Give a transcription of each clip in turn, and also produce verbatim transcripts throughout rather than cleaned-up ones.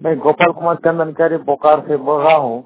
मैं गोपाल कुमार चंदनकारी बोकारो से बोल रहा हूँ।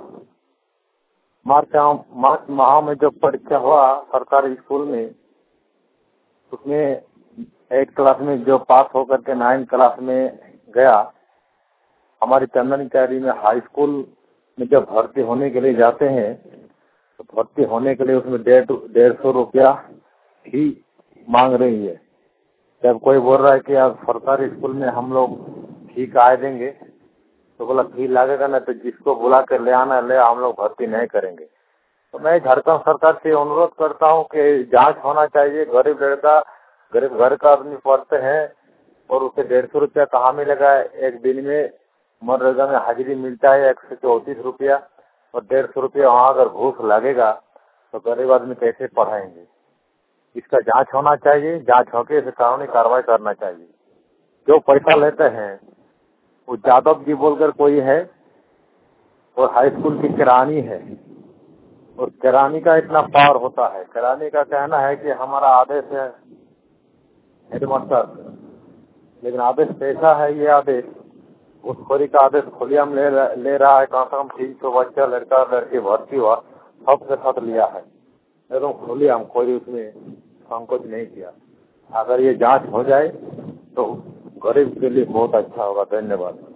मार्च मार्च माह में जो परीक्षा हुआ सरकारी स्कूल में, उसमें एट क्लास में जो पास होकर के नाइन क्लास में गया, हमारी चंदनकारी में हाई स्कूल में जब भर्ती होने के लिए जाते हैं तो भर्ती होने के लिए उसमें डेढ़ डेढ़ सौ रुपया ही मांग रही है। जब कोई बोल रहा है कि आप सरकारी स्कूल में हम लोग फी का देंगे, तो बोला फी लगेगा ना, तो जिसको बुला कर ले आना ले, हम लोग भर्ती नहीं करेंगे। तो मैं झारखंड सरकार से अनुरोध करता हूँ कि जांच होना चाहिए। गरीब लड़का, गरीब घर का आदमी पढ़ते हैं और उसे डेढ़ सौ रुपया कहाँ मिलेगा। एक दिन में मनरेगा में हाजिरी मिलता है एक सौ चौतीस रुपया, और डेढ़ सौ रुपया वहाँ अगर घूस लगेगा तो गरीब आदमी कैसे पढ़ाएंगे। इसका जांच होना चाहिए। जांच होकर इसे कानूनी कार्रवाई करना चाहिए। जो पैसा लेते हैं वो जादव जी बोलकर कोई है, और हाई स्कूल की किरानी है, और किरानी का इतना पावर होता है। किरानी का कहना है कि हमारा आदेश है हेडमास्टर, लेकिन आदेश कैसा है ये आदेश, उस खोरी का आदेश खुलेआम ले, ले रहा है। कम से कम तीन सौ बच्चा लड़का लड़की भर्ती हुआ, सबके साथ लिया है एकदम खुलेआम, कोई उसमें संकोच नहीं किया। अगर ये जांच हो जाए तो गरीब के लिए बहुत अच्छा होगा। धन्यवाद।